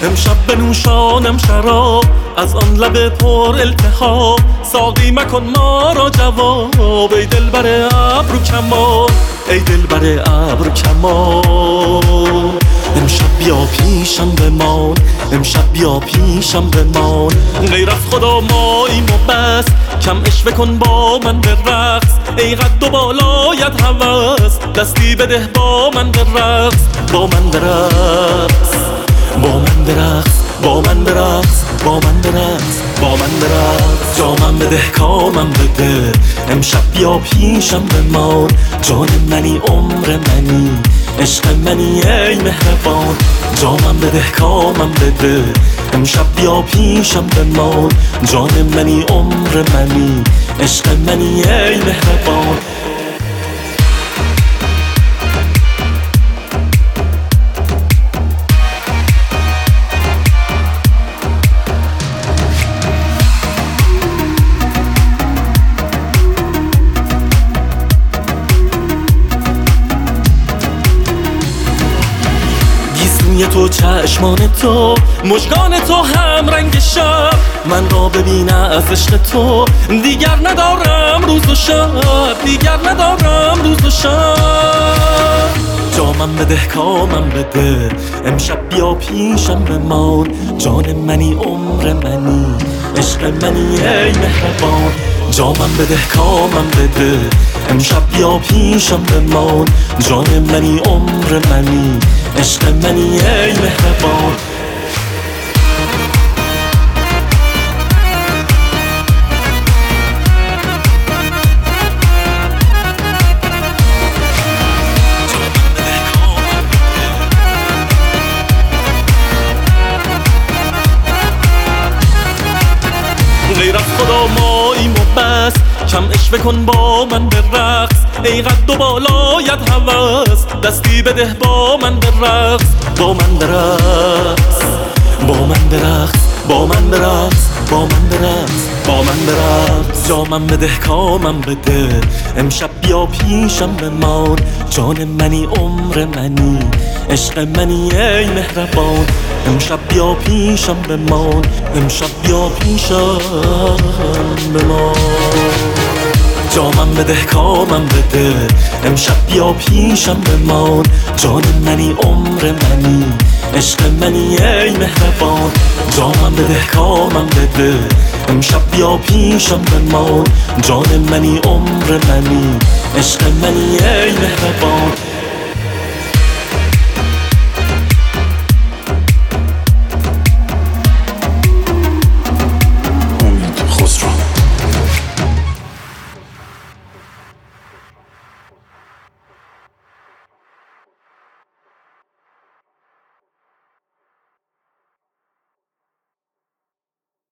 امشب بنوشانم شراب از آن لب پر التهاب، ساقی مکن ما را جواب ای دلبر ابرو کمان، ای دلبر ابرو کمان. امشب بیا پیشم بمان، امشب بیا پیشم بمان، غیر از خدا ماییم و بس، کم عشوه کن با من به رقص، ای قد و بالایت هوس، دستی بده با من به رقص، با من به رقص، با من برقص، با من برقص، با من برقص، با من برقص. جامم بده کامم بده، امشب بیا پیشم بمان، جان منی عمر منی عشق منی ای مهربان. جامم بده کامم بده، امشب بیا پیشم بمان، جان منی عمر منی عشق منی ای مهربان. تو چشمان تو مژگان تو هم رنگ شب، من را ببینه از عشق تو دیگر ندارم روز و شب، دیگر ندارم روز و شب. جامم بده کامم بده، امشب بیا پیشم بمان، جان منی عمر منی عشق منی ای مهربان. جامم بده کامم بده، امشب بیا پیشم بمان، جان منی عمر منی عشق منی ای مهربان. غیر از خدا ماییم و بس، کم عشوه کن با من به رقص، ای قد و بالایت هوس، دستی بده با من به رقص، با من به رقص، با من به رقص، با من به رقص، با من به رقص، با من به رقص. جامم بده کامم بده، امشب بیا پیشم بمان، جان منی عمر منی عشق منی ای مهربان. امشب بیا پیشم بمان، امشب بیا پیشم بمان. جامم بده کامم بده، امشب بیا پیشم بمان، جان منی عمر منی عشق منی ای مهربان. جامم بده کامم بده، امشب بیا پیشم بمان، جان منی عمر منی عشق منی ای مهربان.